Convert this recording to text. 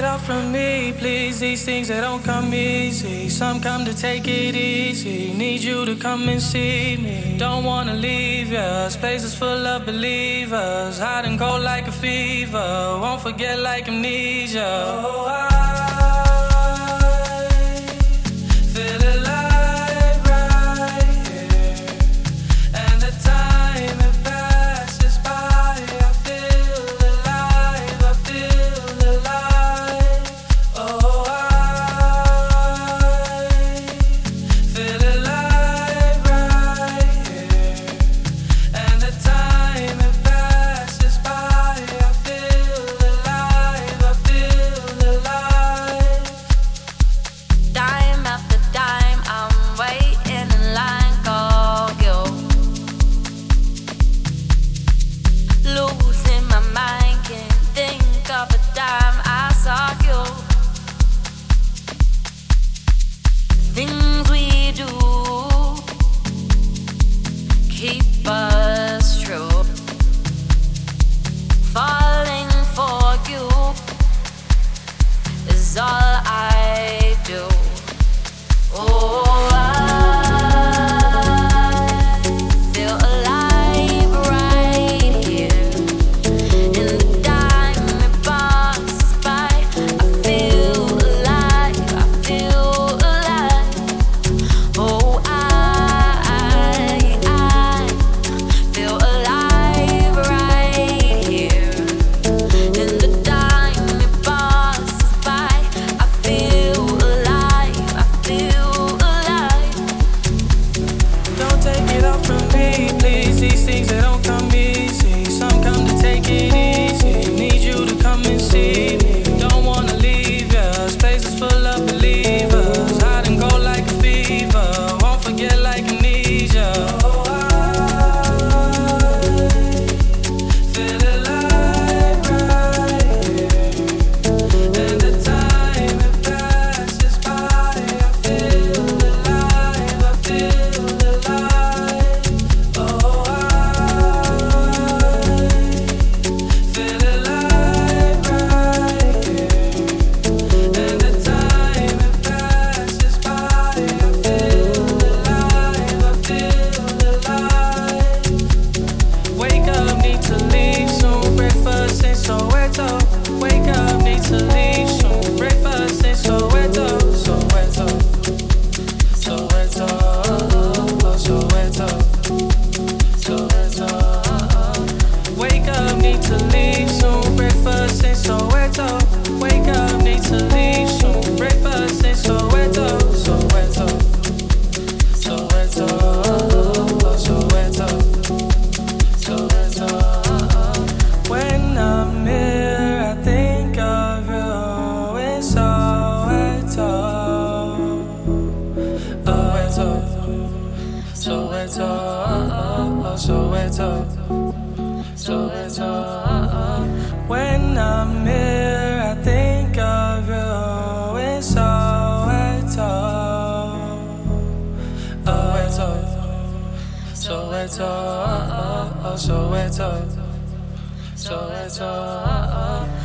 it off from me, please. These things, they don't come easy. Some come to take it easy. Need you to come and see me. Don't wanna leave ya. Space is full of believers. Hot and cold like a fever. Won't forget like amnesia. Oh, I feel alive right here. And the time it passes by. I feel alive, I feel alive. Oh, I feel alive right here. And the time it passes by. I feel alive, I feel alive. Dime after dime, I'm waiting in line for you. Losing my mind, can't think of a dime I saw you. Things we do keep us true. Falling for you is all I do. Oh, I feel alive right here. In the time it passes by, I feel alive, I feel alive. Oh, I feel alive right here. In the time it passes by, I feel alive, I feel alive. Don't take it off from me, please. These things, they don't come easy. Some come to take it easy. Need you to come and see me. Don't wanna leave ya. Space is full of believers. Hot and cold like a fever. Won't forget like amnesia. Oh, I feel alive right here. And the time it passes by. I feel alive, I feel alive. Oh, I feel alive right here. And the time it passes by. I feel alive, I feel alive. Wake up, need to leave soon. Breakfast in Soweto. Wake up, need to leave soon. Breakfast in Soweto. Soweto. Soweto. Soweto. Soweto. Wake up, need to leave soon. Breakfast in Soweto. Wake up, need to leave soon. Breakfast in Soweto. Soweto. Soweto. Soweto. Soweto. When I'm here, I think of you in Soweto. Soweto. Soweto. Soweto. When I'm here, I think of you in Soweto. Soweto. Soweto. Soweto.